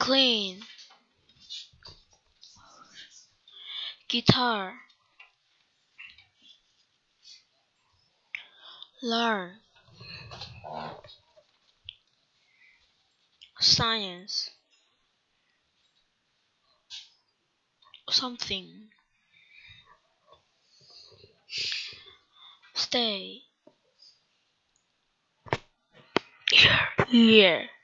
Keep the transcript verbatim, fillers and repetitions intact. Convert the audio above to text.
clean, guitar, learn, science, something, stay, here, here.